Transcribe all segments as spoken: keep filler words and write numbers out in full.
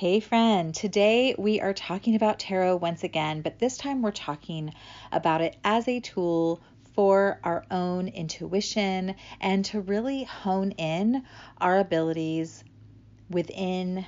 Hey friend, today we are talking about tarot once again, but this time we're talking about it as a tool for our own intuition and to really hone in our abilities within.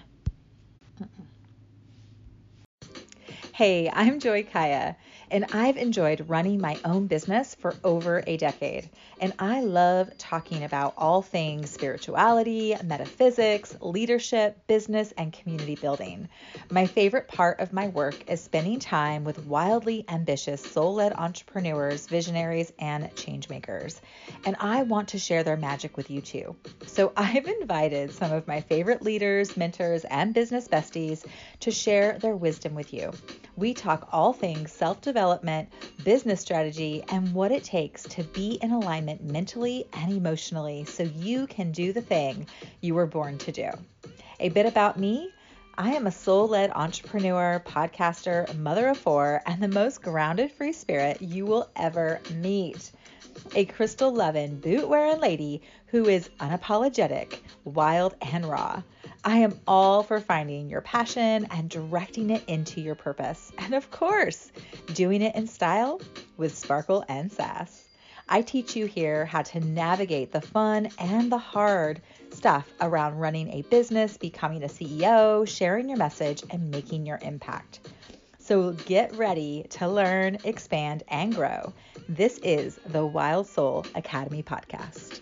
Hey, I'm Joy Kaya, and I've enjoyed running my own business for over a decade. And I love talking about all things spirituality, metaphysics, leadership, business, and community building. My favorite part of my work is spending time with wildly ambitious, soul-led entrepreneurs, visionaries, and changemakers. And I want to share their magic with you too. So I've invited some of my favorite leaders, mentors, and business besties to share their wisdom with you. We talk all things self-development, business strategy, and what it takes to be in alignment mentally and emotionally so you can do the thing you were born to do. A bit about me. I am a soul-led entrepreneur, podcaster, mother of four, and the most grounded free spirit you will ever meet. A crystal-loving, boot-wearing lady who is unapologetic, wild, and raw. I am all for finding your passion and directing it into your purpose. And of course, doing it in style with sparkle and sass. I teach you here how to navigate the fun and the hard stuff around running a business, becoming a C E O, sharing your message, and making your impact. So get ready to learn, expand, and grow. This is the Wild Soul Academy podcast.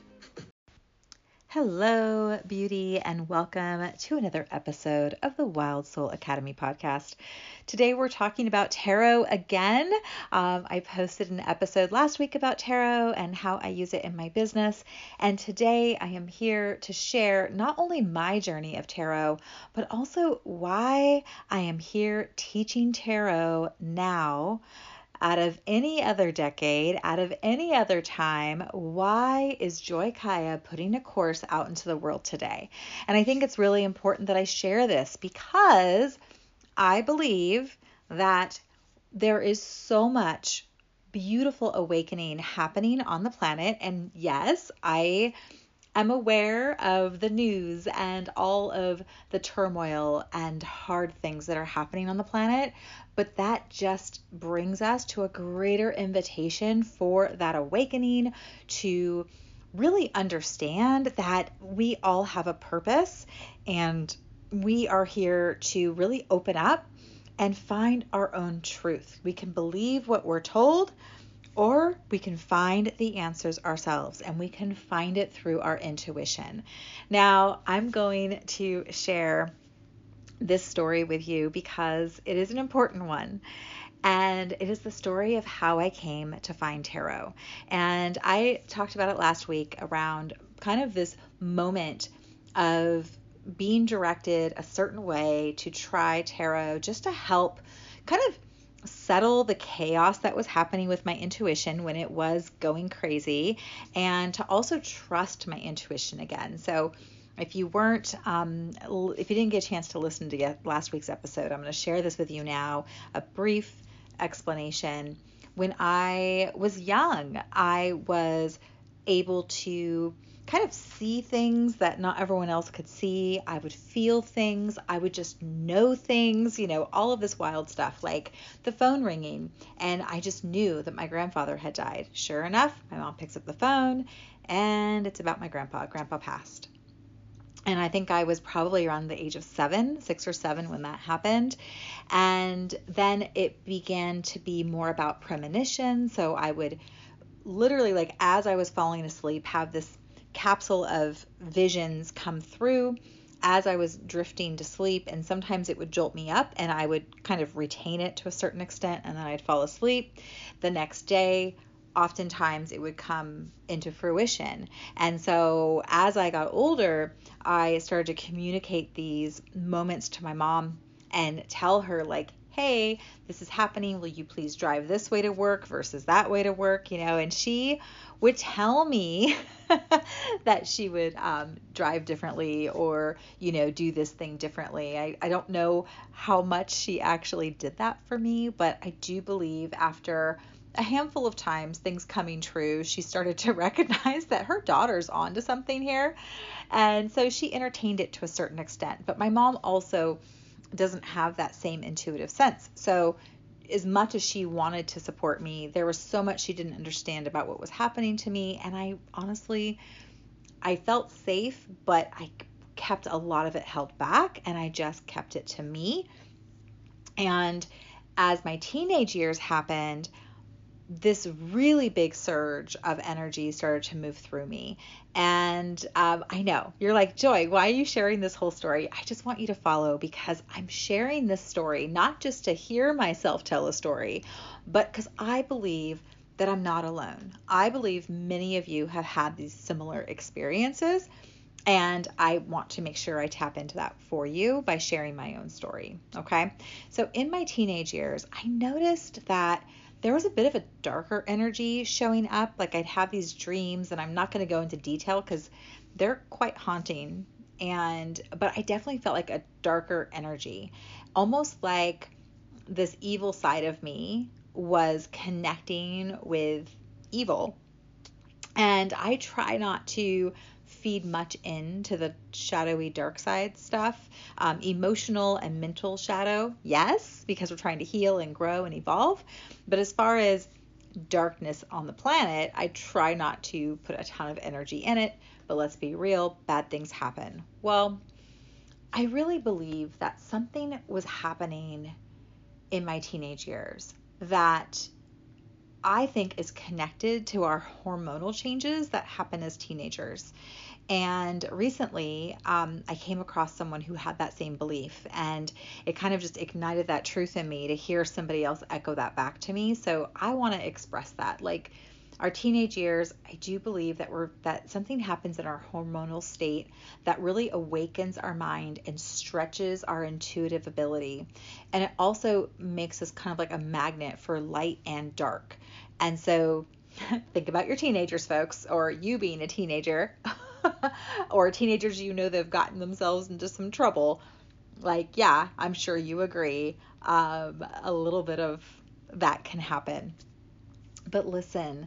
Hello, beauty, and welcome to another episode of the Wild Soul Academy podcast. Today we're talking about tarot again. Um, I posted an episode last week about tarot and how I use it in my business. And today I am here to share not only my journey of tarot, but also why I am here teaching tarot now. Out of any other decade, out of any other time, why is Joy Kaya putting a course out into the world today? And I think it's really important that I share this because I believe that there is so much beautiful awakening happening on the planet. And yes, I I'm aware of the news and all of the turmoil and hard things that are happening on the planet, but that just brings us to a greater invitation for that awakening to really understand that we all have a purpose and we are here to really open up and find our own truth. We can believe what we're told, or we can find the answers ourselves, and we can find it through our intuition. Now, I'm going to share this story with you because it is an important one. And it is the story of how I came to find tarot. And I talked about it last week around kind of this moment of being directed a certain way to try tarot just to help kind of settle the chaos that was happening with my intuition when it was going crazy, and to also trust my intuition again. So if you weren't, um, if you didn't get a chance to listen to get last week's episode, I'm going to share this with you now, a brief explanation. When I was young, I was able to kind of see things that not everyone else could see. I would feel things. I would just know things, you know, all of this wild stuff, like the phone ringing. And I just knew that my grandfather had died. Sure enough, my mom picks up the phone and it's about my grandpa. Grandpa passed. And I think I was probably around the age of seven, six or seven when that happened. And then it began to be more about premonition. So I would literally, like, as I was falling asleep, have this capsule of visions come through as I was drifting to sleep, and sometimes it would jolt me up and I would kind of retain it to a certain extent, and then I'd fall asleep. The next day, oftentimes it would come into fruition. And so as I got older, I started to communicate these moments to my mom and tell her, like, hey, this is happening. Will you please drive this way to work versus that way to work? You know, and she would tell me that she would um, drive differently or, you know, do this thing differently. I, I don't know how much she actually did that for me, but I do believe after a handful of times, things coming true, she started to recognize that her daughter's onto something here. And so she entertained it to a certain extent. But my mom also doesn't have that same intuitive sense. So as much as she wanted to support me, there was so much she didn't understand about what was happening to me. And I honestly, I felt safe, but I kept a lot of it held back, and I just kept it to me. And as my teenage years happened, this really big surge of energy started to move through me. And um, I know you're like, Joy, why are you sharing this whole story? I just want you to follow, because I'm sharing this story not just to hear myself tell a story, but because I believe that I'm not alone. I believe many of you have had these similar experiences, and I want to make sure I tap into that for you by sharing my own story. Okay. So in my teenage years, I noticed that there was a bit of a darker energy showing up. Like I'd have these dreams, and I'm not going to go into detail because they're quite haunting. And, but I definitely felt like a darker energy, almost like this evil side of me was connecting with evil. And I try not to feed much into the shadowy dark side stuff. Um, emotional and mental shadow, yes, because we're trying to heal and grow and evolve. But as far as darkness on the planet, I try not to put a ton of energy in it. But let's be real, bad things happen. Well, I really believe that something was happening in my teenage years that I think is connected to our hormonal changes that happen as teenagers. And recently, um, I came across someone who had that same belief, and it kind of just ignited that truth in me to hear somebody else echo that back to me. So I want to express that. Like our teenage years, I do believe that we're that something happens in our hormonal state that really awakens our mind and stretches our intuitive ability. And it also makes us kind of like a magnet for light and dark. And so think about your teenagers, folks, or you being a teenager, or teenagers you know that have gotten themselves into some trouble. Like, yeah, I'm sure you agree. Um, a little bit of that can happen. But listen,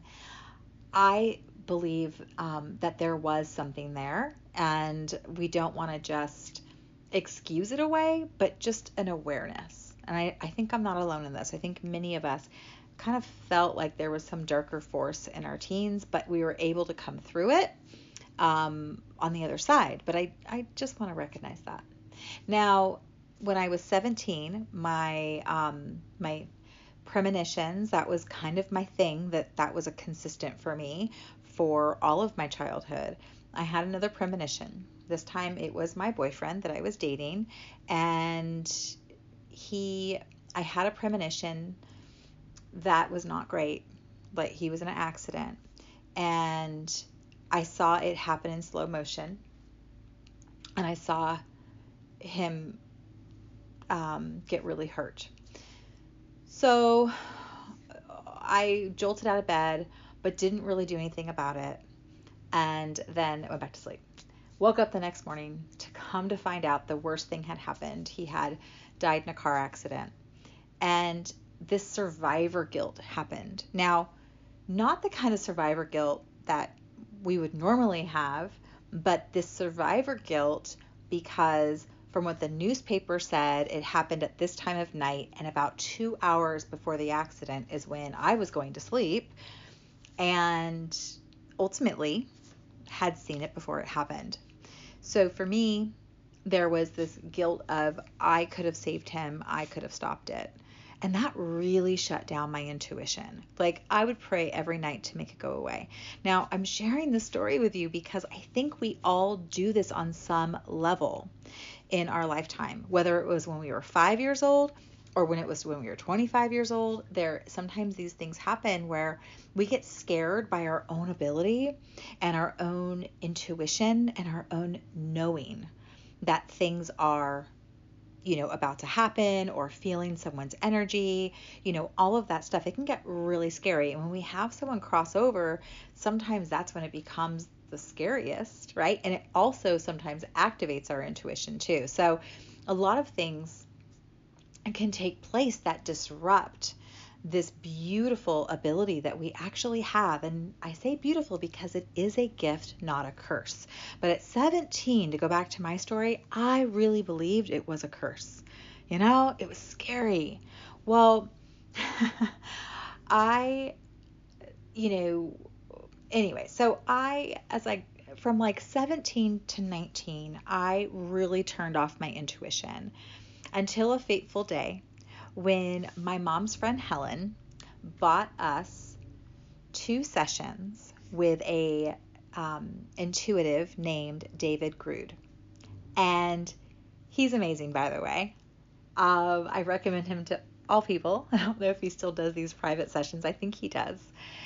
I believe um, that there was something there, and we don't want to just excuse it away, but just an awareness. And I, I think I'm not alone in this. I think many of us kind of felt like there was some darker force in our teens, but we were able to come through it um, on the other side. But I, I just want to recognize that. Now, when I was seventeen, my um, my premonitions, that was kind of my thing, that that was a consistent for me for all of my childhood. I had another premonition. This time it was my boyfriend that I was dating, and he, I had a premonition that was not great. Like he was in an accident, and I saw it happen in slow motion, and I saw him um, get really hurt. So I jolted out of bed, but didn't really do anything about it. And then went back to sleep. Woke up the next morning to come to find out the worst thing had happened. He had died in a car accident. And this survivor guilt happened. Now, not the kind of survivor guilt that we would normally have, but this survivor guilt because from what the newspaper said, it happened at this time of night, and about two hours before the accident is when I was going to sleep, and ultimately had seen it before it happened. So for me, there was this guilt of I could have saved him, I could have stopped it. And that really shut down my intuition. Like I would pray every night to make it go away. Now, I'm sharing this story with you because I think we all do this on some level in our lifetime, whether it was when we were five years old or when it was when we were twenty-five years old. There sometimes these things happen where we get scared by our own ability and our own intuition and our own knowing that things are, you know, about to happen, or feeling someone's energy, you know, all of that stuff. It can get really scary. And when we have someone cross over, sometimes that's when it becomes the scariest, right? And it also sometimes activates our intuition too. So a lot of things can take place that disrupt this beautiful ability that we actually have. And I say beautiful because it is a gift, not a curse. But at seventeen, to go back to my story, I really believed it was a curse. You know, it was scary. Well, I, you know, anyway, so I, as I, from like seventeen to nineteen, I really turned off my intuition until a fateful day when my mom's friend Helen bought us two sessions with a um, intuitive named David Grude. And he's amazing, by the way. Um, I recommend him to all people. I don't know if he still does these private sessions. I think he does.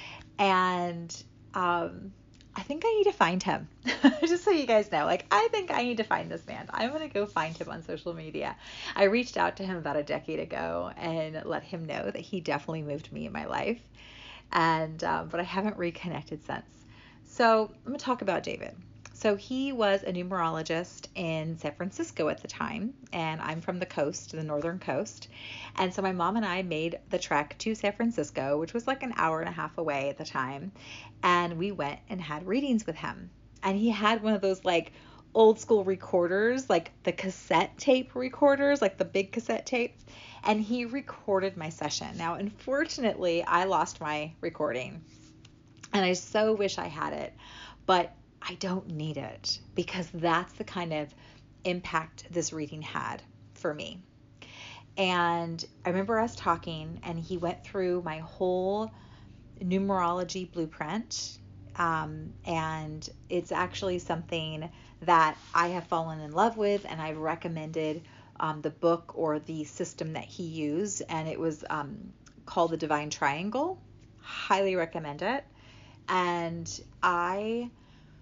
And um, I think I need to find him. Just so you guys know, like, I think I need to find this man. I'm going to go find him on social media. I reached out to him about a decade ago and let him know that he definitely moved me in my life. And, um, but I haven't reconnected since. So I'm going to talk about David. So he was a numerologist in San Francisco at the time, and I'm from the coast, the northern coast. And so my mom and I made the trek to San Francisco, which was like an hour and a half away at the time. And we went and had readings with him. And he had one of those like old school recorders, like the cassette tape recorders, like the big cassette tape. And he recorded my session. Now, unfortunately, I lost my recording, and I so wish I had it, but I don't need it because that's the kind of impact this reading had for me. And I remember us talking, and he went through my whole numerology blueprint. Um, and it's actually something that I have fallen in love with, and I've recommended um, the book or the system that he used, and it was um, called the Divine Triangle. Highly recommend it. And I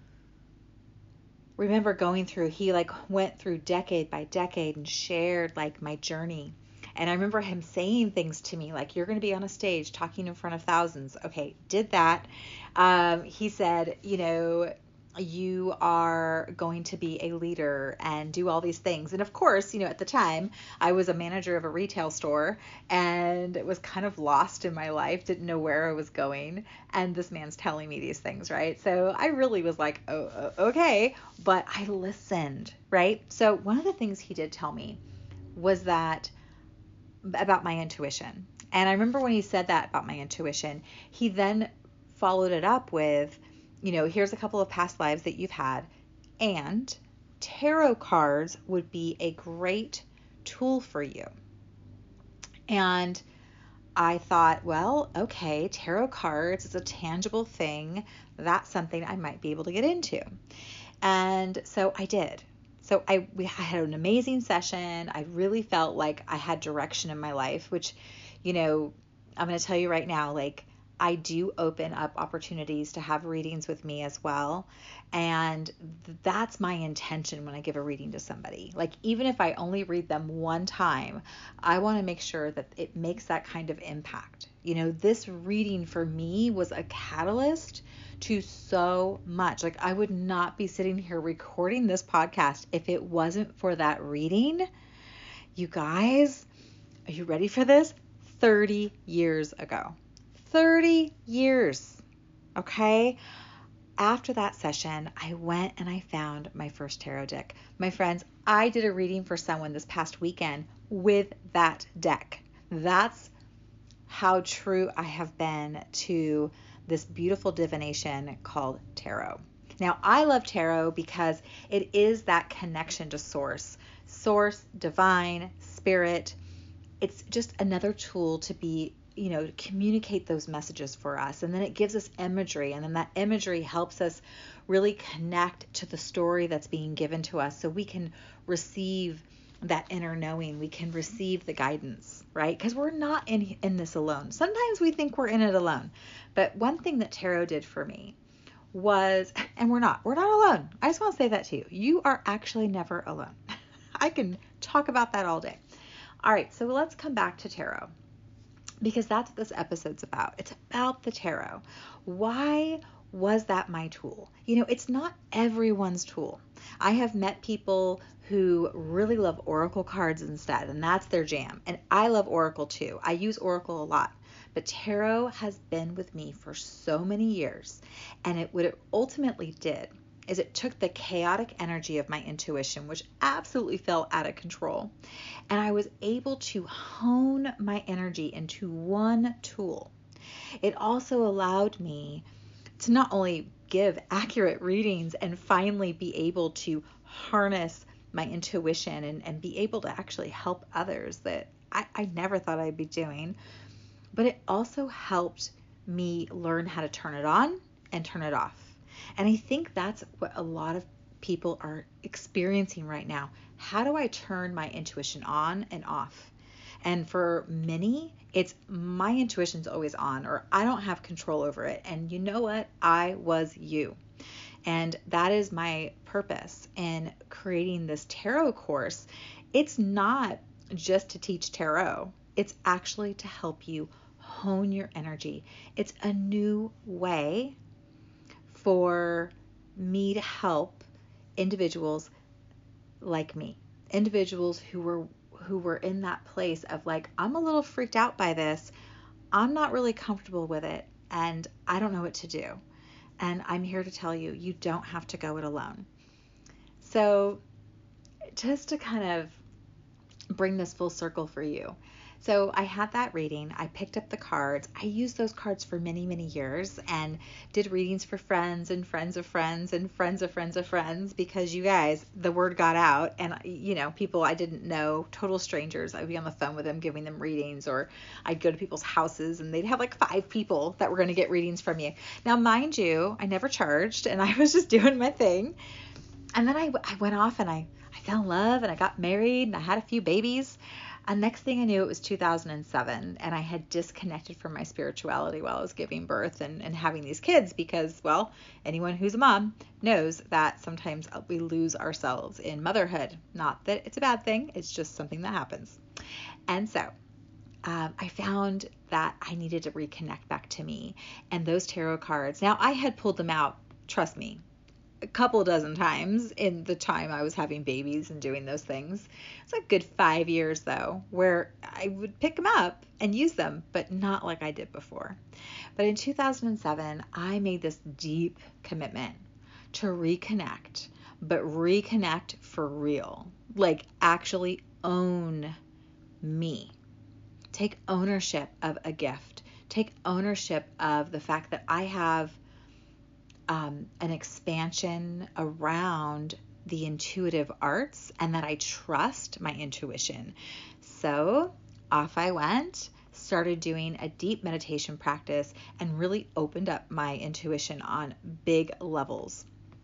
remember going through, he like went through decade by decade and shared like my journey. And I remember him saying things to me like, you're going to be on a stage talking in front of thousands. Okay, did that. Um, he said, you know, you are going to be a leader and do all these things. And of course, you know, at the time I was a manager of a retail store and it was kind of lost in my life, didn't know where I was going. And this man's telling me these things, right? So I really was like, oh, okay. But I listened, right? So one of the things he did tell me was that about my intuition. And I remember when he said that about my intuition, he then followed it up with, you know, here's a couple of past lives that you've had, and tarot cards would be a great tool for you. And I thought, well, okay, tarot cards is a tangible thing. That's something I might be able to get into. And so I did. So I we had an amazing session. I really felt like I had direction in my life, which, you know, I'm going to tell you right now, like, I do open up opportunities to have readings with me as well. And that's my intention when I give a reading to somebody. Like, even if I only read them one time, I want to make sure that it makes that kind of impact. You know, this reading for me was a catalyst to so much. Like, I would not be sitting here recording this podcast if it wasn't for that reading. You guys, are you ready for this? thirty years ago. thirty years. Okay. After that session, I went and I found my first tarot deck. My friends, I did a reading for someone this past weekend with that deck. That's how true I have been to this beautiful divination called tarot. Now, I love tarot because it is that connection to source, source, divine, spirit. It's just another tool to be, you know, communicate those messages for us. And then it gives us imagery. And then that imagery helps us really connect to the story that's being given to us so we can receive that inner knowing. We can receive the guidance, right? Because we're not in, in this alone. Sometimes we think we're in it alone. But one thing that tarot did for me was, and we're not, we're not alone. I just want to say that to you. You are actually never alone. I can talk about that all day. All right, so let's come back to tarot, because that's what this episode's about. It's about the tarot. Why was that my tool? You know, it's not everyone's tool. I have met people who really love oracle cards instead, and that's their jam. And I love oracle too. I use oracle a lot. But tarot has been with me for so many years. And it what it ultimately did is it took the chaotic energy of my intuition, which absolutely felt out of control, and I was able to hone my energy into one tool. It also allowed me to not only give accurate readings and finally be able to harness my intuition and, and be able to actually help others that I, I never thought I'd be doing, but it also helped me learn how to turn it on and turn it off. And I think that's what a lot of people are experiencing right now. How do I turn my intuition on and off? And for many, it's my intuition's always on, or I don't have control over it. And you know what? I was you. And that is my purpose in creating this tarot course. It's not just to teach tarot. It's actually to help you hone your energy. It's a new way for me to help individuals like me, individuals who were who were in that place of like, I'm a little freaked out by this. I'm not really comfortable with it, and I don't know what to do. And I'm here to tell you, you don't have to go it alone. So just to kind of bring this full circle for you. So I had that reading. I picked up the cards. I used those cards for many, many years and did readings for friends and friends of friends and friends of friends of friends, because you guys, the word got out, and you know, people I didn't know, total strangers, I'd be on the phone with them giving them readings, or I'd go to people's houses and they'd have like five people that were going to get readings from you. Now, mind you, I never charged, and I was just doing my thing. And then I, I went off and I, I fell in love and I got married and I had a few babies. And next thing I knew, it was two thousand seven, and I had disconnected from my spirituality while I was giving birth and, and having these kids, because, well, anyone who's a mom knows that sometimes we lose ourselves in motherhood. Not that it's a bad thing, it's just something that happens. And so um, I found that I needed to reconnect back to me. And those tarot cards, now I had pulled them out, trust me, a couple dozen times in the time I was having babies and doing those things. It's a good five years though, where I would pick them up and use them, but not like I did before. But in two thousand seven, I made this deep commitment to reconnect, but reconnect for real, like actually own me. Take ownership of a gift. Take ownership of the fact that I have Um, an expansion around the intuitive arts and that I trust my intuition. So off I went, started doing a deep meditation practice, and really opened up my intuition on big levels.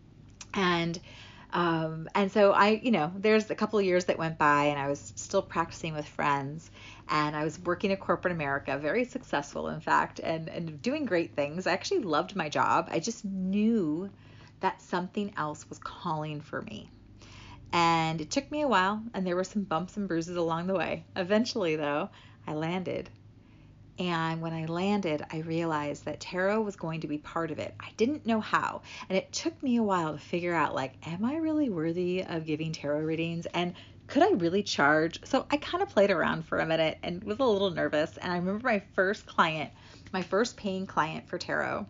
And Um, and so I, you know, there's a couple of years that went by and I was still practicing with friends, and I was working at corporate America, very successful, in fact, and, and doing great things. I actually loved my job. I just knew that something else was calling for me. And it took me a while, and there were some bumps and bruises along the way. Eventually, though, I landed. And when I landed, I realized that tarot was going to be part of it. I didn't know how. And it took me a while to figure out, like, am I really worthy of giving tarot readings? And could I really charge? So I kind of played around for a minute and was a little nervous. And I remember my first client, my first paying client for tarot.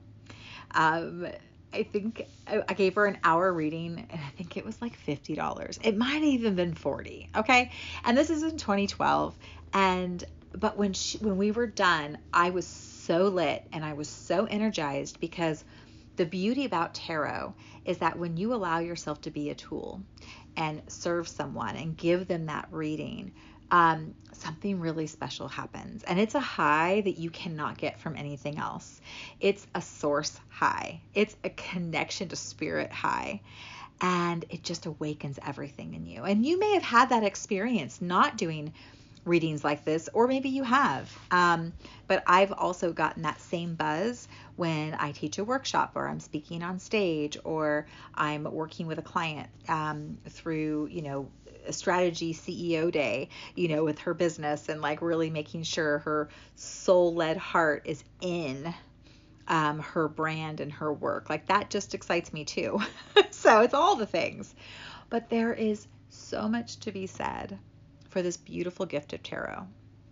Um, I think I gave her an hour reading, and I think it was like fifty dollars. It might have even been forty dollars. Okay. And this is in twenty twelve. And But when she, when we were done, I was so lit and I was so energized, because the beauty about tarot is that when you allow yourself to be a tool and serve someone and give them that reading, um, something really special happens. And it's a high that you cannot get from anything else. It's a source high. It's a connection to spirit high. And it just awakens everything in you. And you may have had that experience not doing readings like this, or maybe you have. Um, but I've also gotten that same buzz when I teach a workshop, or I'm speaking on stage, or I'm working with a client um, through, you know, a strategy C E O day, you know, with her business, and like really making sure her soul-led heart is in um, her brand and her work. Like that just excites me too. So it's all the things. But there is so much to be said for this beautiful gift of tarot.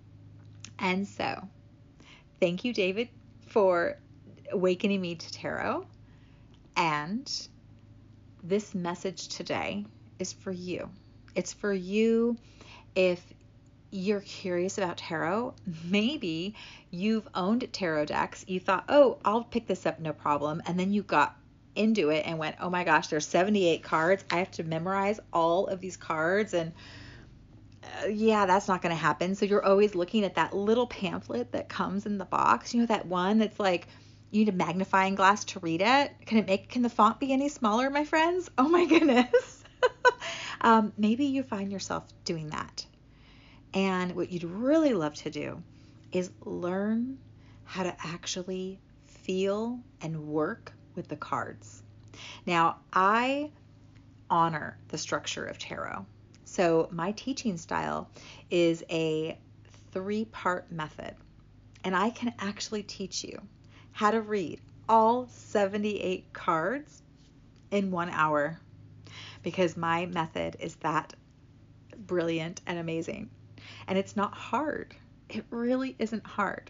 And so, thank you, David, for awakening me to tarot. And this message today is for you. It's for you if you're curious about tarot. Maybe you've owned tarot decks. You thought, oh, I'll pick this up, no problem. And then you got into it and went, oh my gosh, there's seventy-eight cards. I have to memorize all of these cards. And uh, yeah, that's not going to happen. So you're always looking at that little pamphlet that comes in the box. You know, that one that's like, you need a magnifying glass to read it. Can it make, can the font be any smaller, my friends? Oh my goodness. um, maybe you find yourself doing that. And what you'd really love to do is learn how to actually feel and work with the cards. Now, I honor the structure of tarot. So my teaching style is a three-part method, and I can actually teach you how to read all seventy-eight cards in one hour because my method is that brilliant and amazing. And it's not hard. It really isn't hard.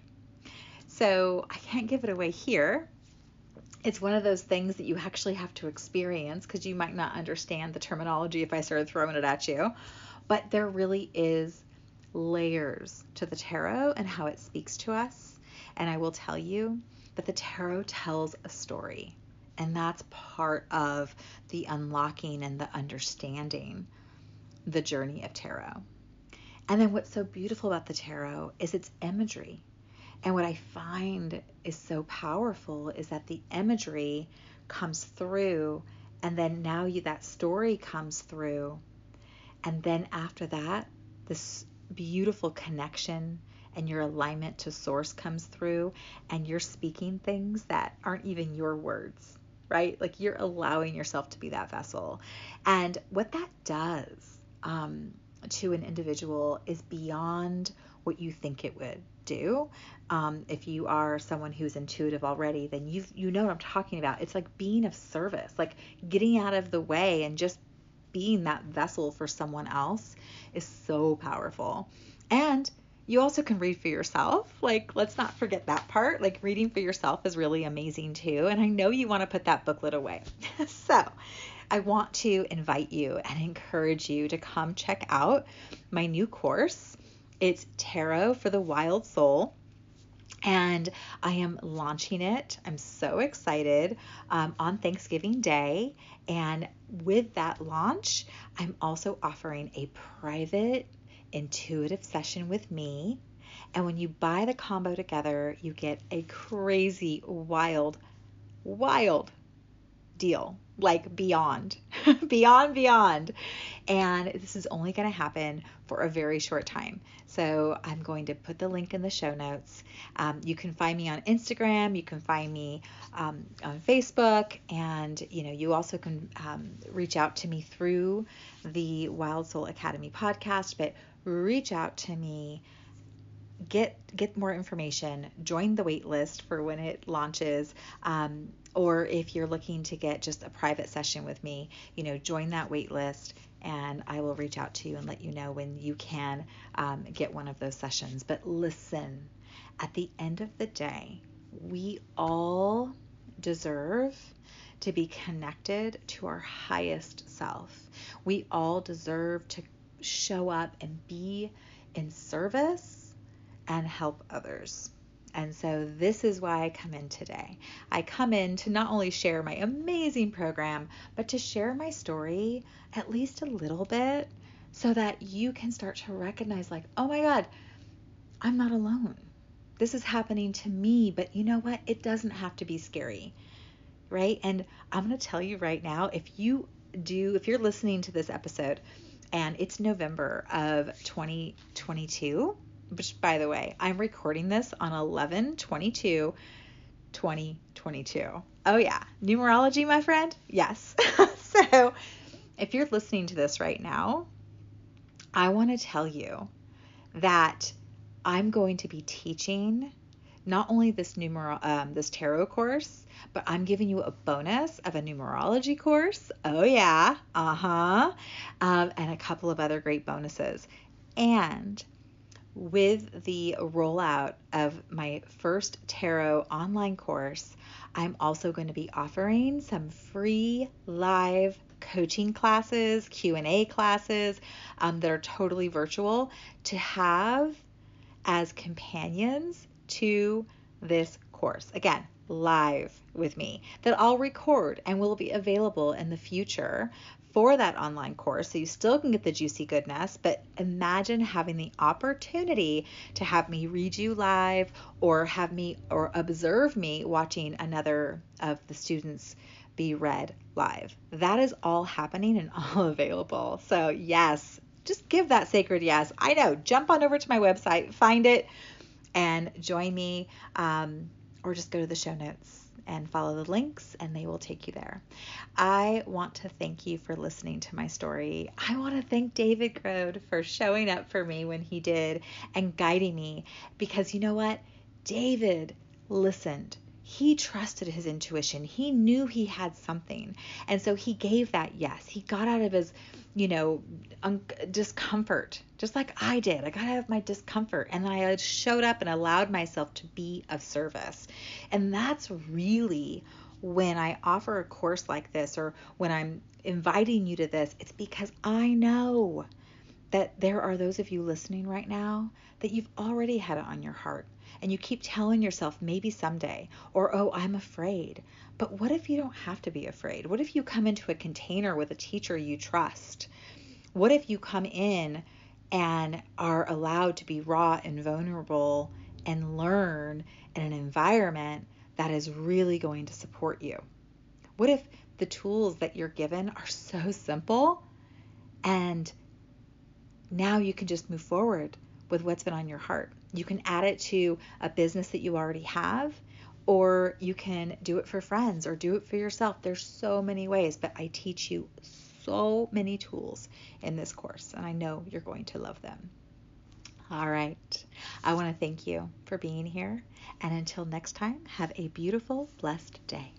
So I can't give it away here. It's one of those things that you actually have to experience because you might not understand the terminology if I started throwing it at you. But there really is layers to the tarot and how it speaks to us. And I will tell you that the tarot tells a story. And that's part of the unlocking and the understanding the journey of tarot. And then what's so beautiful about the tarot is its imagery. And what I find is so powerful is that the imagery comes through, and then now you, that story comes through. And then after that, this beautiful connection and your alignment to source comes through, and you're speaking things that aren't even your words, right? Like you're allowing yourself to be that vessel. And what that does, um, to an individual is beyond what you think it would do. Um, if you are someone who's intuitive already, then you you know what I'm talking about. It's like being of service, like getting out of the way and just being that vessel for someone else is so powerful. And you also can read for yourself. Like, let's not forget that part. Like, reading for yourself is really amazing too. And I know you want to put that booklet away. So I want to invite you and encourage you to come check out my new course. It's Tarot for the Wild Soul, and I am launching it. I'm so excited um, on Thanksgiving Day. And with that launch, I'm also offering a private intuitive session with me. And when you buy the combo together, you get a crazy, wild, wild deal, like beyond, beyond, beyond. And this is only going to happen for a very short time. So I'm going to put the link in the show notes. Um, you can find me on Instagram. You can find me um, on Facebook. And, you know, you also can um, reach out to me through the Wild Soul Academy podcast, but reach out to me. Get get more information, join the wait list for when it launches, um, or if you're looking to get just a private session with me, you know, join that wait list and I will reach out to you and let you know when you can um, get one of those sessions. But listen, at the end of the day, we all deserve to be connected to our highest self. We all deserve to show up and be in service and help others. And so this is why I come in today. I come in to not only share my amazing program, but to share my story at least a little bit so that you can start to recognize like, oh my God, I'm not alone. This is happening to me, but you know what? It doesn't have to be scary, right? And I'm going to tell you right now, if you do, if you're listening to this episode and it's November of twenty twenty-two, which, by the way, I'm recording this on eleven twenty-two twenty twenty-two. Oh yeah, numerology, my friend? Yes. So if you're listening to this right now, I want to tell you that I'm going to be teaching not only this numer- um, this tarot course, but I'm giving you a bonus of a numerology course. Oh yeah, uh-huh, um, and a couple of other great bonuses. And with the rollout of my first tarot online course, I'm also going to be offering some free live coaching classes, Q and A classes um, that are totally virtual to have as companions to this course. Again, live with me that I'll record and will be available in the future for that online course. So you still can get the juicy goodness, but imagine having the opportunity to have me read you live or have me or observe me watching another of the students be read live. That is all happening and all available. So yes, just give that sacred yes. I know, jump on over to my website, find it, and join me, um, or just go to the show notes and follow the links and they will take you there. I want to thank you for listening to my story. I want to thank David Grode for showing up for me when he did and guiding me, because you know what? David listened. He trusted his intuition. He knew he had something. And so he gave that yes. He got out of his, you know, un- discomfort, just like I did. I got out of my discomfort and then I showed up and allowed myself to be of service. And that's really when I offer a course like this, or when I'm inviting you to this, it's because I know that there are those of you listening right now that you've already had it on your heart. And you keep telling yourself maybe someday, or, oh, I'm afraid. But what if you don't have to be afraid? What if you come into a container with a teacher you trust? What if you come in and are allowed to be raw and vulnerable and learn in an environment that is really going to support you? What if the tools that you're given are so simple and now you can just move forward with what's been on your heart? You can add it to a business that you already have, or you can do it for friends or do it for yourself. There's so many ways, but I teach you so many tools in this course, and I know you're going to love them. All right. I want to thank you for being here. And until next time, have a beautiful, blessed day.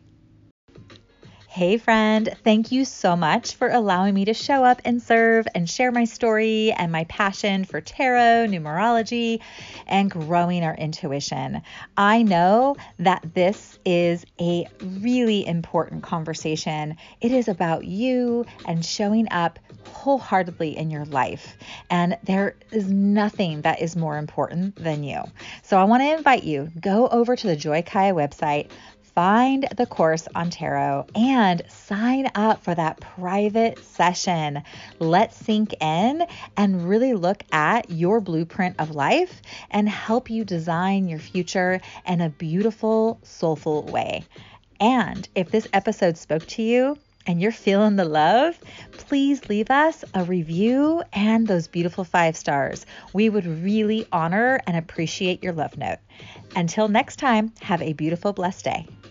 Hey friend, thank you so much for allowing me to show up and serve and share my story and my passion for tarot, numerology, and growing our intuition. I know that this is a really important conversation. It is about you and showing up wholeheartedly in your life. And there is nothing that is more important than you. So I want to invite you, go over to the Joy Kaya website, find the course on tarot, and sign up for that private session. Let's sink in and really look at your blueprint of life and help you design your future in a beautiful, soulful way. And if this episode spoke to you and you're feeling the love, please leave us a review and those beautiful five stars. We would really honor and appreciate your love note. Until next time, have a beautiful, blessed day.